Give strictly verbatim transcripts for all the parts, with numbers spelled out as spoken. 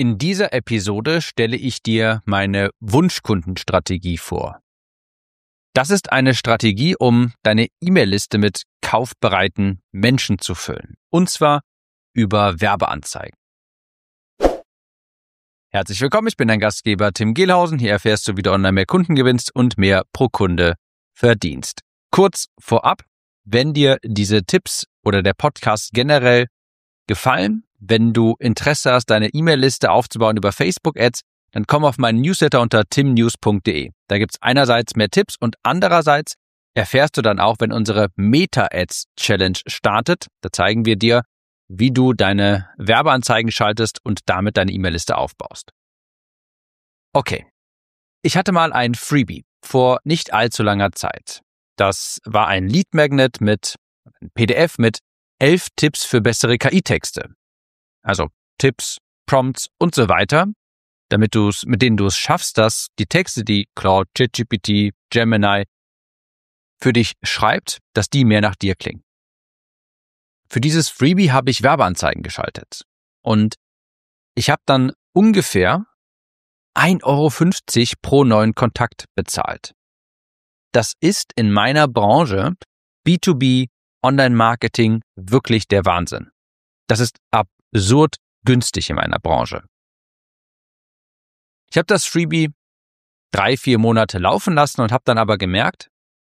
In dieser Episode stelle ich dir meine Wunschkundenstrategie vor. Das ist eine Strategie, um deine E-Mail-Liste mit kaufbereiten Menschen zu füllen. Und zwar über Werbeanzeigen. Herzlich willkommen, ich bin dein Gastgeber Tim Gehlhausen. Hier erfährst du, wie du online mehr Kunden gewinnst und mehr pro Kunde verdienst. Kurz vorab, wenn dir diese Tipps oder der Podcast generell gefallen, wenn du Interesse hast, deine E-Mail-Liste aufzubauen über Facebook-Ads, dann komm auf meinen Newsletter unter tim news punkt de. Da gibt es einerseits mehr Tipps und andererseits erfährst du dann auch, wenn unsere Meta-Ads-Challenge startet. Da zeigen wir dir, wie du deine Werbeanzeigen schaltest und damit deine E-Mail-Liste aufbaust. Okay, ich hatte mal ein Freebie vor nicht allzu langer Zeit. Das war ein Lead-Magnet mit ein P D F mit elf Tipps für bessere K I-Texte. Also Tipps, Prompts und so weiter, damit du es, mit denen du es schaffst, dass die Texte, die Claude, ChatGPT, Gemini für dich schreibt, dass die mehr nach dir klingen. Für dieses Freebie habe ich Werbeanzeigen geschaltet und ich habe dann ungefähr ein Euro fünfzig pro neuen Kontakt bezahlt. Das ist in meiner Branche B zwei B Online-Marketing wirklich der Wahnsinn. Das ist absurd günstig in meiner Branche. Ich habe das Freebie drei, vier Monate laufen lassen und habe dann aber gemerkt,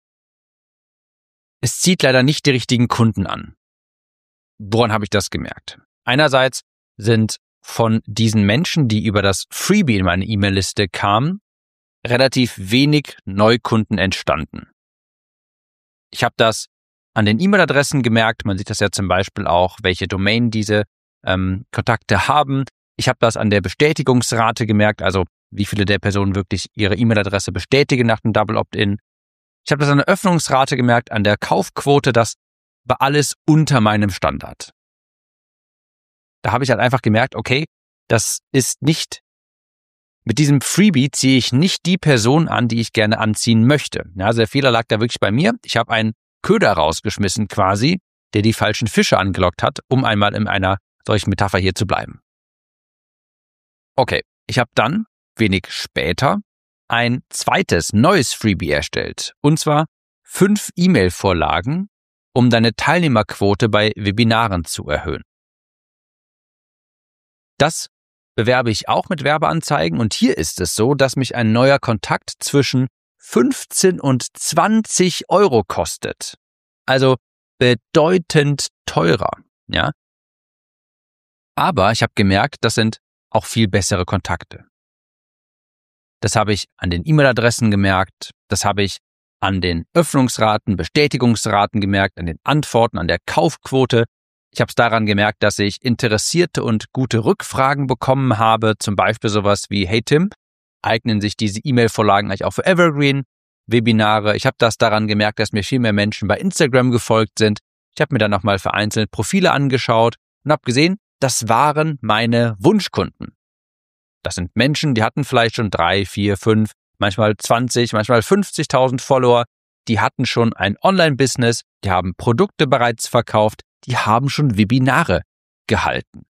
es zieht leider nicht die richtigen Kunden an. Woran habe ich das gemerkt? Einerseits sind von diesen Menschen, die über das Freebie in meine E-Mail-Liste kamen, relativ wenig Neukunden entstanden. Ich habe das an den E-Mail-Adressen gemerkt. Man sieht das ja zum Beispiel auch, welche Domain diese ähm, Kontakte haben. Ich habe das an der Bestätigungsrate gemerkt, also wie viele der Personen wirklich ihre E-Mail-Adresse bestätigen nach dem Double Opt-in. Ich habe das an der Öffnungsrate gemerkt, an der Kaufquote. Das war alles unter meinem Standard. Da habe ich halt einfach gemerkt, okay, das ist nicht, mit diesem Freebie ziehe ich nicht die Person an, die ich gerne anziehen möchte. Ja, also der Fehler lag da wirklich bei mir. Ich habe einen Köder rausgeschmissen quasi, der die falschen Fische angelockt hat, um einmal in einer solchen Metapher hier zu bleiben. Okay, ich habe dann wenig später ein zweites, neues Freebie erstellt. Und zwar fünf E-Mail-Vorlagen, um deine Teilnehmerquote bei Webinaren zu erhöhen. Das bewerbe ich auch mit Werbeanzeigen und hier ist es so, dass mich ein neuer Kontakt zwischen fünfzehn und zwanzig Euro kostet. Also bedeutend teurer, ja. Aber ich habe gemerkt, das sind auch viel bessere Kontakte. Das habe ich an den E-Mail-Adressen gemerkt, das habe ich an den Öffnungsraten, Bestätigungsraten gemerkt, an den Antworten, an der Kaufquote. Ich habe es daran gemerkt, dass ich interessierte und gute Rückfragen bekommen habe, zum Beispiel sowas wie, hey Tim, eignen sich diese E-Mail-Vorlagen eigentlich auch für Evergreen-Webinare? Ich habe das daran gemerkt, dass mir viel mehr Menschen bei Instagram gefolgt sind. Ich habe mir dann nochmal vereinzelt Profile angeschaut und habe gesehen, das waren meine Wunschkunden. Das sind Menschen, die hatten vielleicht schon drei, vier, fünf, manchmal zwanzig, manchmal fünfzigtausend Follower. Die hatten schon ein Online-Business, die haben Produkte bereits verkauft, die haben schon Webinare gehalten.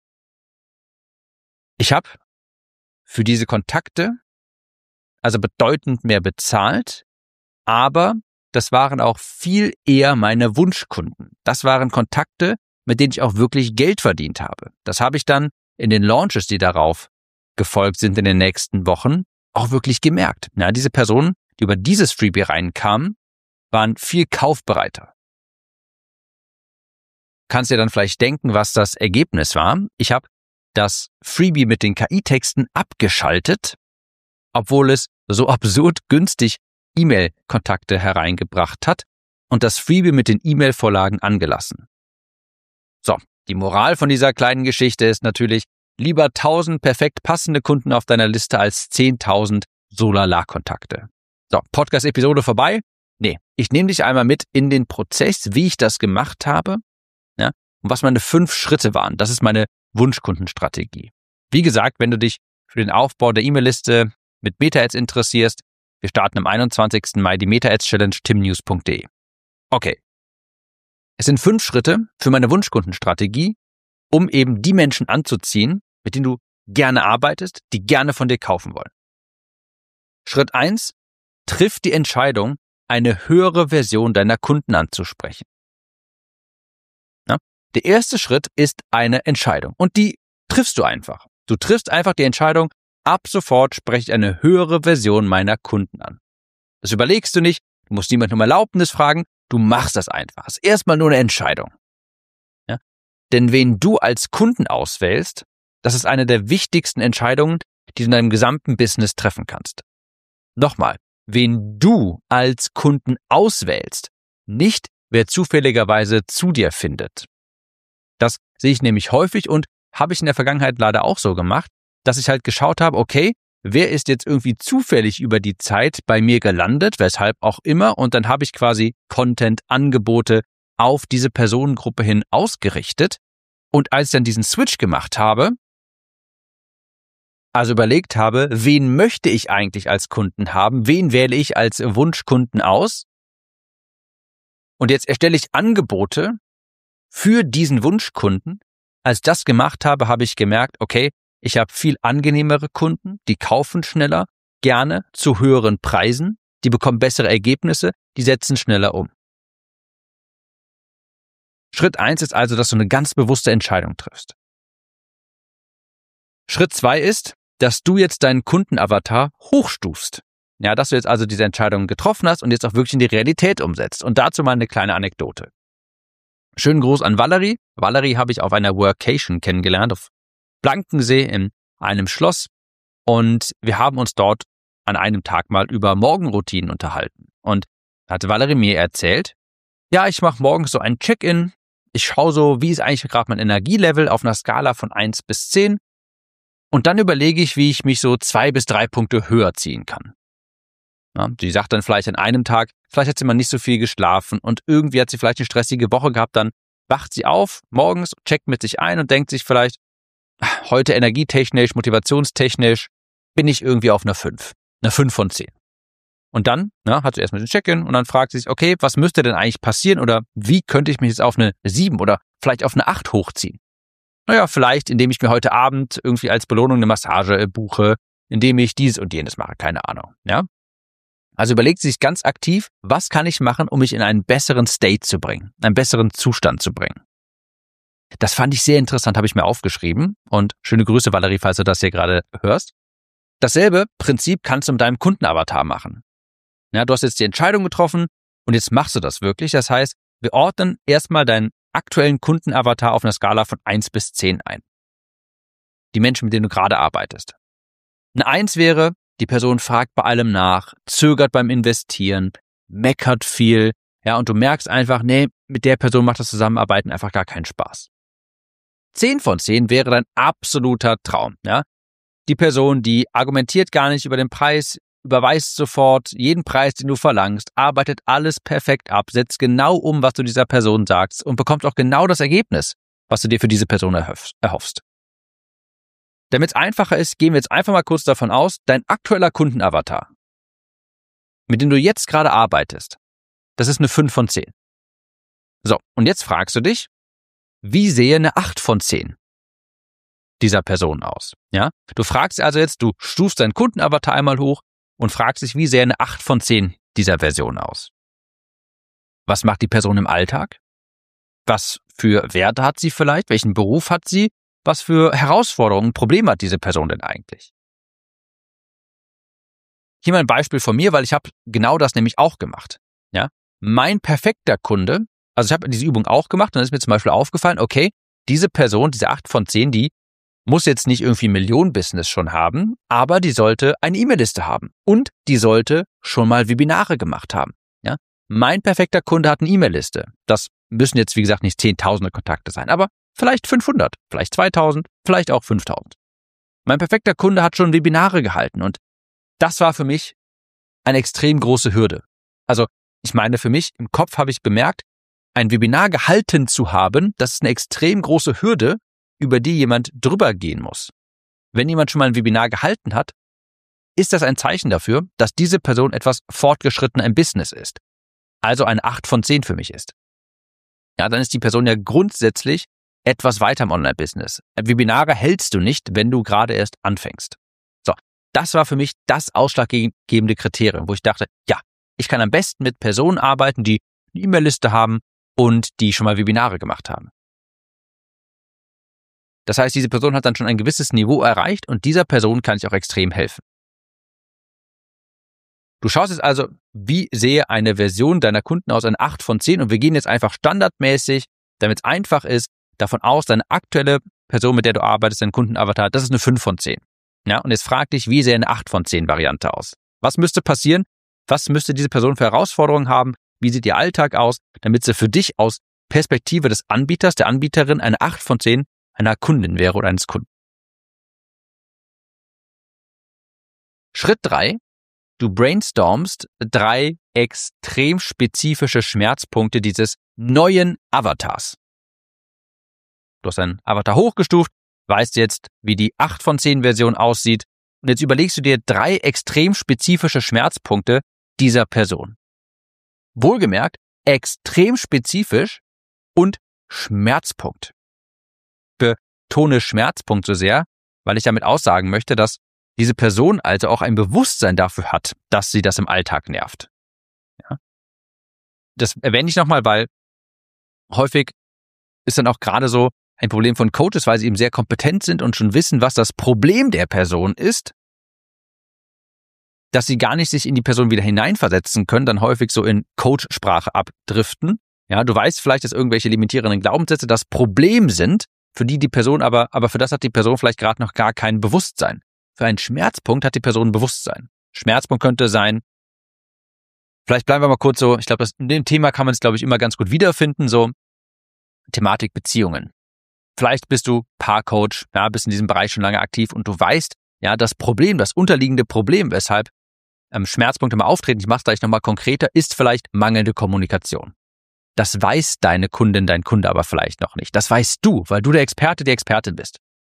Ich habe für diese Kontakte also bedeutend mehr bezahlt, aber das waren auch viel eher meine Wunschkunden. Das waren Kontakte, mit denen ich auch wirklich Geld verdient habe. Das habe ich dann in den Launches, die darauf gefolgt sind in den nächsten Wochen, auch wirklich gemerkt. Ja, diese Personen, die über dieses Freebie reinkamen, waren viel kaufbereiter. Kannst dir dann vielleicht denken, was das Ergebnis war. Ich habe das Freebie mit den K I-Texten abgeschaltet, obwohl es so absurd günstig E-Mail-Kontakte hereingebracht hat und das Freebie mit den E-Mail-Vorlagen angelassen. So, die Moral von dieser kleinen Geschichte ist natürlich, lieber tausend perfekt passende Kunden auf deiner Liste als zehntausend Solala-Kontakte. So, Podcast-Episode vorbei? Nee, ich nehme dich einmal mit in den Prozess, wie ich das gemacht habe, ja, und was meine fünf Schritte waren. Das ist meine Wunschkundenstrategie. Wie gesagt, wenn du dich für den Aufbau der E-Mail-Liste mit Meta-Ads interessierst, wir starten am einundzwanzigsten Mai die Meta-Ads-Challenge tim news punkt de. Okay. Es sind fünf Schritte für meine Wunschkundenstrategie, um eben die Menschen anzuziehen, mit denen du gerne arbeitest, die gerne von dir kaufen wollen. Schritt eins: Triff die Entscheidung, eine höhere Version deiner Kunden anzusprechen. Ja? Der erste Schritt ist eine Entscheidung und die triffst du einfach. Du triffst einfach die Entscheidung, ab sofort spreche ich eine höhere Version meiner Kunden an. Das überlegst du nicht, du musst niemanden um Erlaubnis fragen, du machst das einfach. Das ist erstmal nur eine Entscheidung. Ja? Denn wen du als Kunden auswählst, das ist eine der wichtigsten Entscheidungen, die du in deinem gesamten Business treffen kannst. Nochmal, wen du als Kunden auswählst, nicht wer zufälligerweise zu dir findet. Das sehe ich nämlich häufig und habe ich in der Vergangenheit leider auch so gemacht, dass ich halt geschaut habe, okay, wer ist jetzt irgendwie zufällig über die Zeit bei mir gelandet, weshalb auch immer, und dann habe ich quasi Content, Angebote auf diese Personengruppe hin ausgerichtet. Und als ich dann diesen Switch gemacht habe, also überlegt habe, wen möchte ich eigentlich als Kunden haben, wen wähle ich als Wunschkunden aus, und jetzt erstelle ich Angebote für diesen Wunschkunden. Als ich das gemacht habe, habe ich gemerkt, okay, ich habe viel angenehmere Kunden, die kaufen schneller, gerne zu höheren Preisen, die bekommen bessere Ergebnisse, die setzen schneller um. Schritt eins ist also, dass du eine ganz bewusste Entscheidung triffst. Schritt zwei ist, dass du jetzt deinen Kundenavatar hochstufst. Ja, dass du jetzt also diese Entscheidung getroffen hast und jetzt auch wirklich in die Realität umsetzt. Und dazu mal eine kleine Anekdote. Schönen Gruß an Valerie. Valerie habe ich auf einer Workation kennengelernt, auf Blankensee in einem Schloss. Und wir haben uns dort an einem Tag mal über Morgenroutinen unterhalten. Und da hatte Valerie mir erzählt, ja, ich mache morgens so ein Check-in. Ich schaue so, wie ist eigentlich gerade mein Energielevel auf einer Skala von eins bis zehn. Und dann überlege ich, wie ich mich so zwei bis drei Punkte höher ziehen kann. Ja, sie sagt dann vielleicht an einem Tag, vielleicht hat sie mal nicht so viel geschlafen und irgendwie hat sie vielleicht eine stressige Woche gehabt, dann wacht sie auf morgens, checkt mit sich ein und denkt sich vielleicht, heute energietechnisch, motivationstechnisch bin ich irgendwie auf einer fünf, einer fünf von zehn. Und dann na, hat sie erstmal den Check-in und dann fragt sie sich, okay, was müsste denn eigentlich passieren oder wie könnte ich mich jetzt auf eine sieben oder vielleicht auf eine acht hochziehen? Naja, vielleicht, indem ich mir heute Abend irgendwie als Belohnung eine Massage buche, indem ich dies und jenes mache, keine Ahnung. Ja? Also überlegt sie sich ganz aktiv, was kann ich machen, um mich in einen besseren State zu bringen, einen besseren Zustand zu bringen. Das fand ich sehr interessant, habe ich mir aufgeschrieben. Und schöne Grüße, Valerie, falls du das hier gerade hörst. Dasselbe Prinzip kannst du mit deinem Kundenavatar machen. Ja, du hast jetzt die Entscheidung getroffen und jetzt machst du das wirklich. Das heißt, wir ordnen erstmal deinen aktuellen Kundenavatar auf einer Skala von eins bis zehn ein. Die Menschen, mit denen du gerade arbeitest. Eine eins wäre, die Person fragt bei allem nach, zögert beim Investieren, meckert viel, ja, und du merkst einfach, nee, mit der Person macht das Zusammenarbeiten einfach gar keinen Spaß. zehn von zehn wäre dein absoluter Traum, ja. Die Person, die argumentiert gar nicht über den Preis, überweist sofort jeden Preis, den du verlangst, arbeitet alles perfekt ab, setzt genau um, was du dieser Person sagst und bekommt auch genau das Ergebnis, was du dir für diese Person erhoffst. Damit es einfacher ist, gehen wir jetzt einfach mal kurz davon aus, dein aktueller Kundenavatar, mit dem du jetzt gerade arbeitest, das ist eine fünf von zehn. So, und jetzt fragst du dich, wie sehe eine acht von zehn dieser Person aus? Ja? Du fragst also jetzt, du stufst deinen Kundenavatar einmal hoch und fragst dich, wie sähe eine acht von zehn dieser Version aus? Was macht die Person im Alltag? Was für Werte hat sie vielleicht? Welchen Beruf hat sie? Was für Herausforderungen und Probleme hat diese Person denn eigentlich? Hier mal ein Beispiel von mir, weil ich habe genau das nämlich auch gemacht. Ja? Mein perfekter Kunde, also ich habe diese Übung auch gemacht und dann ist mir zum Beispiel aufgefallen, okay, diese Person, diese acht von zehn, die muss jetzt nicht irgendwie ein Millionen-Business schon haben, aber die sollte eine E-Mail-Liste haben und die sollte schon mal Webinare gemacht haben. Ja? Mein perfekter Kunde hat eine E-Mail-Liste. Das müssen jetzt, wie gesagt, nicht zehntausende Kontakte sein, aber vielleicht fünfhundert, vielleicht zweitausend, vielleicht auch fünftausend. Mein perfekter Kunde hat schon Webinare gehalten und das war für mich eine extrem große Hürde. Also ich meine, für mich im Kopf habe ich bemerkt, ein Webinar gehalten zu haben, das ist eine extrem große Hürde, über die jemand drüber gehen muss. Wenn jemand schon mal ein Webinar gehalten hat, ist das ein Zeichen dafür, dass diese Person etwas fortgeschrittener im Business ist. Also eine acht von zehn für mich ist. Ja, dann ist die Person ja grundsätzlich etwas weiter im Online-Business. Webinare hältst du nicht, wenn du gerade erst anfängst. So, das war für mich das ausschlaggebende Kriterium, wo ich dachte, ja, ich kann am besten mit Personen arbeiten, die eine E-Mail-Liste haben und die schon mal Webinare gemacht haben. Das heißt, diese Person hat dann schon ein gewisses Niveau erreicht und dieser Person kann ich auch extrem helfen. Du schaust jetzt also, wie sehe eine Version deiner Kunden aus, eine acht von zehn, und wir gehen jetzt einfach standardmäßig, damit es einfach ist, davon aus, deine aktuelle Person, mit der du arbeitest, dein Kundenavatar, das ist eine fünf von zehn. Ja, und jetzt frag dich, wie sähe eine acht von zehn Variante aus? Was müsste passieren? Was müsste diese Person für Herausforderungen haben? Wie sieht ihr Alltag aus, damit sie für dich aus Perspektive des Anbieters, der Anbieterin, eine acht von zehn einer Kundin wäre oder eines Kunden? Schritt drei. Du brainstormst drei extrem spezifische Schmerzpunkte dieses neuen Avatars. Du hast deinen Avatar hochgestuft, weißt jetzt, wie die acht von zehn Version aussieht, und jetzt überlegst du dir drei extrem spezifische Schmerzpunkte dieser Person. Wohlgemerkt, extrem spezifisch und Schmerzpunkt. Ich betone Schmerzpunkt so sehr, weil ich damit aussagen möchte, dass diese Person also auch ein Bewusstsein dafür hat, dass sie das im Alltag nervt. Ja? Das erwähne ich nochmal, weil häufig ist dann auch gerade so ein Problem von Coaches, weil sie eben sehr kompetent sind und schon wissen, was das Problem der Person ist, dass sie gar nicht sich in die Person wieder hineinversetzen können, dann häufig so in Coach-Sprache abdriften. Ja, du weißt vielleicht, dass irgendwelche limitierenden Glaubenssätze das Problem sind, für die die Person aber, aber für das hat die Person vielleicht gerade noch gar kein Bewusstsein. Für einen Schmerzpunkt hat die Person ein Bewusstsein. Schmerzpunkt könnte sein, vielleicht bleiben wir mal kurz so, ich glaube, in dem Thema kann man es, glaube ich, immer ganz gut wiederfinden, so Thematik Beziehungen. Vielleicht bist du Paarcoach, ja, bist in diesem Bereich schon lange aktiv und du weißt, ja, das Problem, das unterliegende Problem, weshalb ähm, Schmerzpunkte mal auftreten, ich mache es gleich nochmal konkreter, ist vielleicht mangelnde Kommunikation. Das weiß deine Kundin, dein Kunde aber vielleicht noch nicht. Das weißt du, weil du der Experte, die Expertin bist.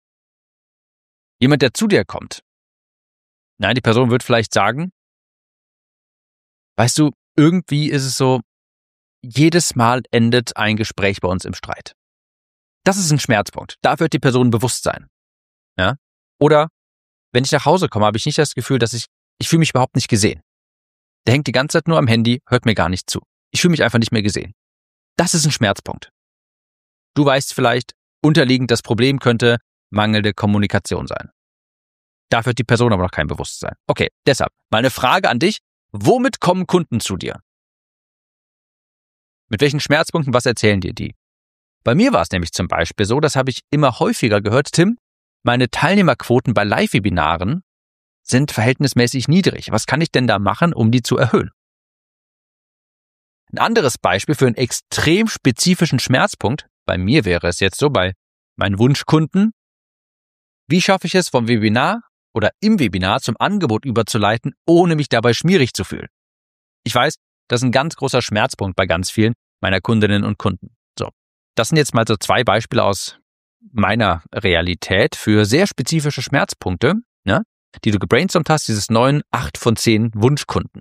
Jemand, der zu dir kommt, nein, die Person wird vielleicht sagen, weißt du, irgendwie ist es so, jedes Mal endet ein Gespräch bei uns im Streit. Das ist ein Schmerzpunkt. Da wird die Person bewusst sein. Ja? Oder wenn ich nach Hause komme, habe ich nicht das Gefühl, dass ich, ich fühle mich überhaupt nicht gesehen. Der hängt die ganze Zeit nur am Handy, hört mir gar nicht zu. Ich fühle mich einfach nicht mehr gesehen. Das ist ein Schmerzpunkt. Du weißt vielleicht, unterliegend das Problem könnte mangelnde Kommunikation sein. Dafür hat die Person aber noch kein Bewusstsein. Okay, deshalb mal eine Frage an dich. Womit kommen Kunden zu dir? Mit welchen Schmerzpunkten, was erzählen dir die? Bei mir war es nämlich zum Beispiel so, das habe ich immer häufiger gehört, Tim, meine Teilnehmerquoten bei Live-Webinaren sind verhältnismäßig niedrig. Was kann ich denn da machen, um die zu erhöhen? Ein anderes Beispiel für einen extrem spezifischen Schmerzpunkt, bei mir wäre es jetzt so, bei meinen Wunschkunden, wie schaffe ich es vom Webinar oder im Webinar zum Angebot überzuleiten, ohne mich dabei schmierig zu fühlen? Ich weiß, das ist ein ganz großer Schmerzpunkt bei ganz vielen meiner Kundinnen und Kunden. So, das sind jetzt mal so zwei Beispiele aus meiner Realität für sehr spezifische Schmerzpunkte, ne, die du gebrainstormt hast, dieses neuen acht von zehn Wunschkunden.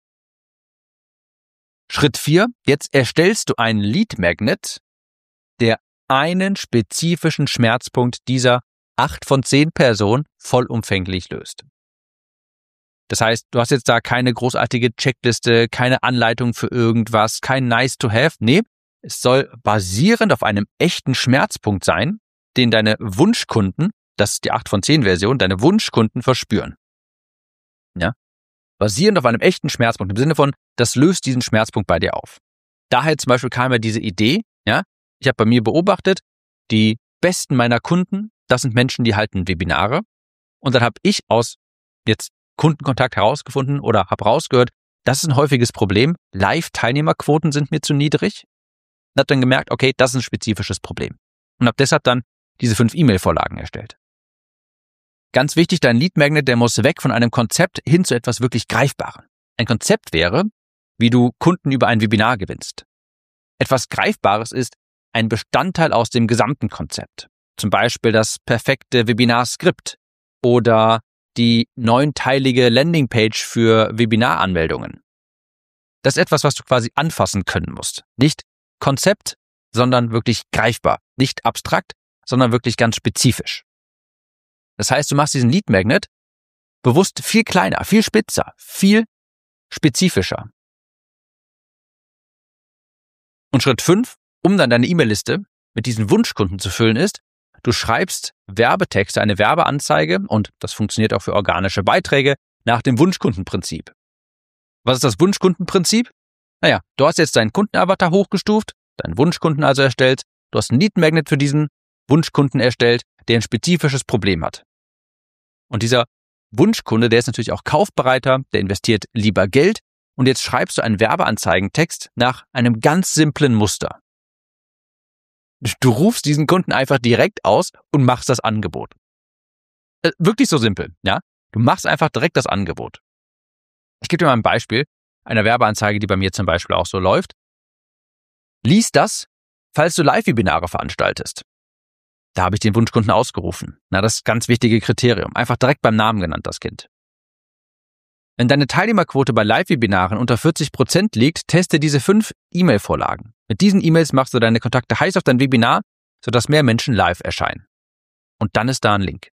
Schritt vier, jetzt erstellst du einen Lead Magnet, der einen spezifischen Schmerzpunkt dieser acht von zehn Personen vollumfänglich löst. Das heißt, du hast jetzt da keine großartige Checkliste, keine Anleitung für irgendwas, kein Nice to have. Nee, es soll basierend auf einem echten Schmerzpunkt sein, den deine Wunschkunden, das ist die acht von zehn Version, deine Wunschkunden verspüren. Ja? Basierend auf einem echten Schmerzpunkt, im Sinne von, das löst diesen Schmerzpunkt bei dir auf. Daher zum Beispiel kam ja diese Idee, ja, ich habe bei mir beobachtet, die besten meiner Kunden, das sind Menschen, die halten Webinare. Und dann habe ich aus jetzt Kundenkontakt herausgefunden oder habe rausgehört, das ist ein häufiges Problem. Live-Teilnehmerquoten sind mir zu niedrig. Und habe dann gemerkt, okay, das ist ein spezifisches Problem. Und habe deshalb dann diese fünf E-Mail-Vorlagen erstellt. Ganz wichtig, dein Lead Magnet, der muss weg von einem Konzept hin zu etwas wirklich Greifbarem. Ein Konzept wäre, wie du Kunden über ein Webinar gewinnst. Etwas Greifbares ist ein Bestandteil aus dem gesamten Konzept. Zum Beispiel das perfekte Webinar-Skript oder die neunteilige Landingpage für Webinaranmeldungen. Das ist etwas, was du quasi anfassen können musst. Nicht Konzept, sondern wirklich greifbar. Nicht abstrakt, sondern wirklich ganz spezifisch. Das heißt, du machst diesen Lead Magnet bewusst viel kleiner, viel spitzer, viel spezifischer. Und Schritt fünf, um dann deine E-Mail-Liste mit diesen Wunschkunden zu füllen, ist, du schreibst Werbetexte, eine Werbeanzeige, und das funktioniert auch für organische Beiträge, nach dem Wunschkundenprinzip. Was ist das Wunschkundenprinzip? Naja, du hast jetzt deinen Kundenavatar hochgestuft, deinen Wunschkunden also erstellt, du hast einen Lead Magnet für diesen Wunschkunden erstellt, der ein spezifisches Problem hat. Und dieser Wunschkunde, der ist natürlich auch kaufbereiter, der investiert lieber Geld, und jetzt schreibst du einen Werbeanzeigentext nach einem ganz simplen Muster. Du rufst diesen Kunden einfach direkt aus und machst das Angebot. Äh, wirklich so simpel, ja? Du machst einfach direkt das Angebot. Ich gebe dir mal ein Beispiel einer Werbeanzeige, die bei mir zum Beispiel auch so läuft. Lies das, falls du Live-Webinare veranstaltest. Da habe ich den Wunschkunden ausgerufen. Na, das ist ganz wichtige Kriterium. Einfach direkt beim Namen genannt, das Kind. Wenn deine Teilnehmerquote bei Live-Webinaren unter vierzig Prozent liegt, teste diese fünf E-Mail-Vorlagen. Mit diesen E-Mails machst du deine Kontakte heiß auf dein Webinar, sodass mehr Menschen live erscheinen. Und dann ist da ein Link.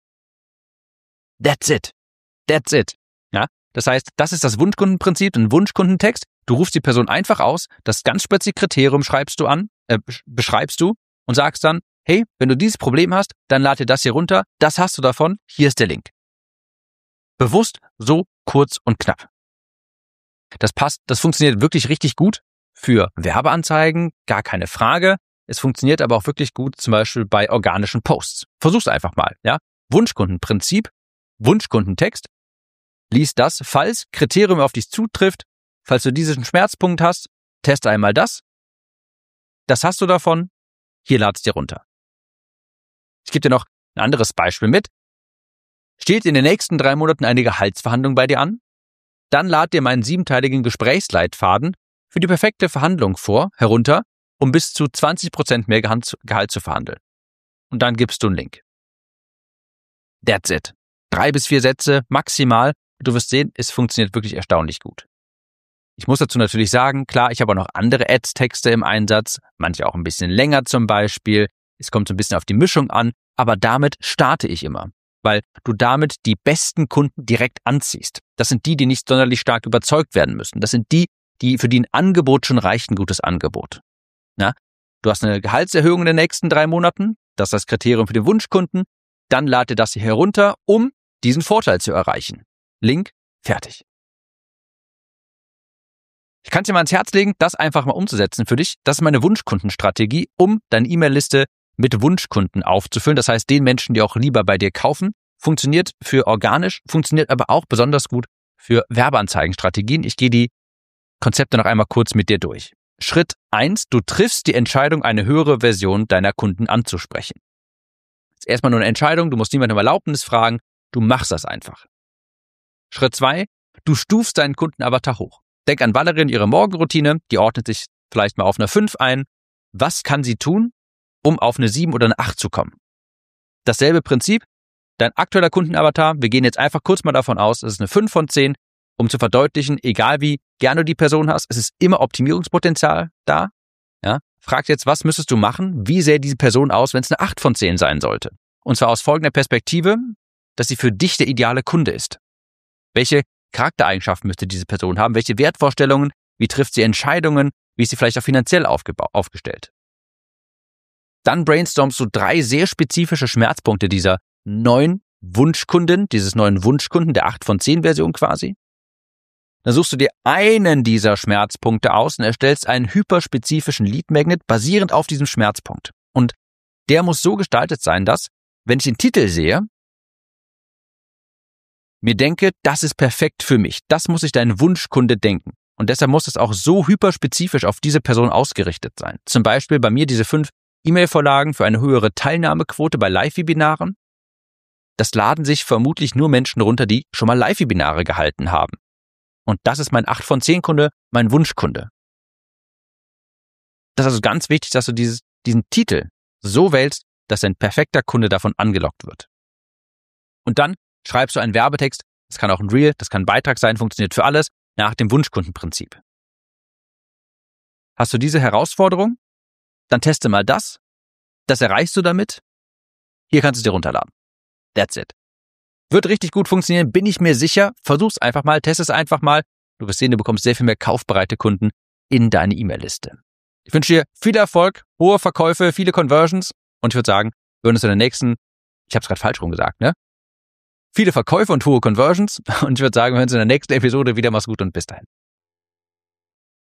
That's it. That's it. Ja, das heißt, das ist das Wunschkundenprinzip, ein Wunschkundentext. Du rufst die Person einfach aus, das ganz spezifische Kriterium schreibst du an, äh, beschreibst du und sagst dann, hey, wenn du dieses Problem hast, dann lad dir das hier runter, das hast du davon, hier ist der Link. Bewusst, so kurz und knapp. Das passt, das funktioniert wirklich richtig gut für Werbeanzeigen, gar keine Frage. Es funktioniert aber auch wirklich gut zum Beispiel bei organischen Posts. Versuch's einfach mal, ja. Wunschkundenprinzip, Wunschkundentext. Lies das, falls Kriterium auf dich zutrifft, falls du diesen Schmerzpunkt hast, teste einmal das. Das hast du davon, hier lad's dir runter. Ich gebe dir noch ein anderes Beispiel mit. Steht in den nächsten drei Monaten eine Gehaltsverhandlung bei dir an? Dann lad dir meinen siebenteiligen Gesprächsleitfaden für die perfekte Verhandlung vor, herunter, um bis zu zwanzig Prozent mehr Gehalt zu verhandeln. Und dann gibst du einen Link. That's it. Drei bis vier Sätze maximal. Du wirst sehen, es funktioniert wirklich erstaunlich gut. Ich muss dazu natürlich sagen, klar, ich habe auch noch andere Ads-Texte im Einsatz, manche auch ein bisschen länger zum Beispiel. Es kommt so ein bisschen auf die Mischung an, aber damit starte ich immer, weil du damit die besten Kunden direkt anziehst. Das sind die, die nicht sonderlich stark überzeugt werden müssen. Das sind die, die für die ein Angebot schon reicht, ein gutes Angebot. Na, du hast eine Gehaltserhöhung in den nächsten drei Monaten, das ist das Kriterium für den Wunschkunden, dann lade dir das hier herunter, um diesen Vorteil zu erreichen. Link, fertig. Ich kann es dir mal ans Herz legen, das einfach mal umzusetzen für dich. Das ist meine Wunschkundenstrategie, um deine E-Mail-Liste mit Wunschkunden aufzufüllen. Das heißt, den Menschen, die auch lieber bei dir kaufen. Funktioniert für organisch, funktioniert aber auch besonders gut für Werbeanzeigenstrategien. Ich gehe die Konzepte noch einmal kurz mit dir durch. Schritt eins, du triffst die Entscheidung, eine höhere Version deiner Kunden anzusprechen. Das ist erstmal nur eine Entscheidung, du musst niemandem um Erlaubnis fragen, du machst das einfach. Schritt zwei, du stufst deinen Kundenavatar hoch. Denk an Valerie und ihre Morgenroutine, die ordnet sich vielleicht mal auf eine fünf ein. Was kann sie tun, um auf eine sieben oder eine acht zu kommen? Dasselbe Prinzip, dein aktueller Kundenavatar, wir gehen jetzt einfach kurz mal davon aus, es ist eine fünf von zehn, um zu verdeutlichen, egal wie gerne du die Person hast, es ist immer Optimierungspotenzial da. Ja? Frag jetzt, was müsstest du machen, wie sähe diese Person aus, wenn es eine acht von zehn sein sollte? Und zwar aus folgender Perspektive, dass sie für dich der ideale Kunde ist. Welche Charaktereigenschaften müsste diese Person haben? Welche Wertvorstellungen? Wie trifft sie Entscheidungen? Wie ist sie vielleicht auch finanziell aufgeba- aufgestellt? Dann brainstormst du drei sehr spezifische Schmerzpunkte dieser neuen Wunschkunden, dieses neuen Wunschkunden, der acht von zehn Version quasi. Dann suchst du dir einen dieser Schmerzpunkte aus und erstellst einen hyperspezifischen Lead Magnet basierend auf diesem Schmerzpunkt. Und der muss so gestaltet sein, dass, wenn ich den Titel sehe, mir denke, das ist perfekt für mich. Das muss sich dein Wunschkunde denken. Und deshalb muss es auch so hyperspezifisch auf diese Person ausgerichtet sein. Zum Beispiel bei mir diese fünf E-Mail-Vorlagen für eine höhere Teilnahmequote bei Live-Webinaren. Das laden sich vermutlich nur Menschen runter, die schon mal Live-Webinare gehalten haben. Und das ist mein acht von zehn Kunde, mein Wunschkunde. Das ist also ganz wichtig, dass du dieses, diesen Titel so wählst, dass dein perfekter Kunde davon angelockt wird. Und dann schreibst du einen Werbetext, das kann auch ein Reel, das kann ein Beitrag sein, funktioniert für alles, nach dem Wunschkundenprinzip. Hast du diese Herausforderung? dann teste mal das. Das erreichst du damit. Hier kannst du es dir runterladen. That's it. Wird richtig gut funktionieren, bin ich mir sicher. Versuch's einfach mal, teste es einfach mal. Du wirst sehen, du bekommst sehr viel mehr kaufbereite Kunden in deine E-Mail-Liste. Ich wünsche dir viel Erfolg, hohe Verkäufe, viele Conversions und ich würde sagen, wir hören uns in der nächsten, ich habe es gerade falsch rum gesagt, ne? Viele Verkäufe und hohe Conversions und ich würde sagen, wir hören uns in der nächsten Episode wieder. Mach's gut und bis dahin.